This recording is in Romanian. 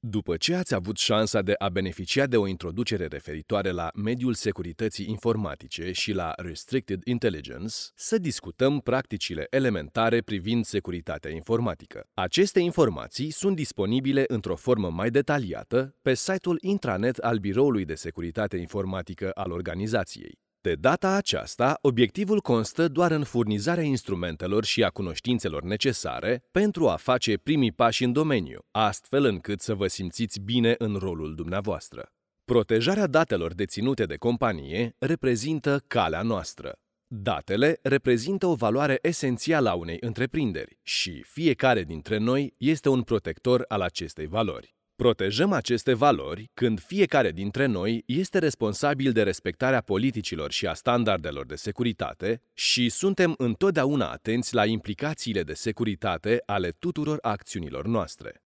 După ce ați avut șansa de a beneficia de o introducere referitoare la mediul securității informatice și la Restricted Intelligence, să discutăm practicile elementare privind securitatea informatică. Aceste informații sunt disponibile într-o formă mai detaliată pe site-ul intranet al Biroului de Securitate Informatică al organizației. De data aceasta, obiectivul constă doar în furnizarea instrumentelor și a cunoștințelor necesare pentru a face primii pași în domeniu, astfel încât să vă simțiți bine în rolul dumneavoastră. Protejarea datelor deținute de companie reprezintă calea noastră. Datele reprezintă o valoare esențială a unei întreprinderi și fiecare dintre noi este un protector al acestei valori. Protejăm aceste valori când fiecare dintre noi este responsabil de respectarea politicilor și a standardelor de securitate și suntem întotdeauna atenți la implicațiile de securitate ale tuturor acțiunilor noastre.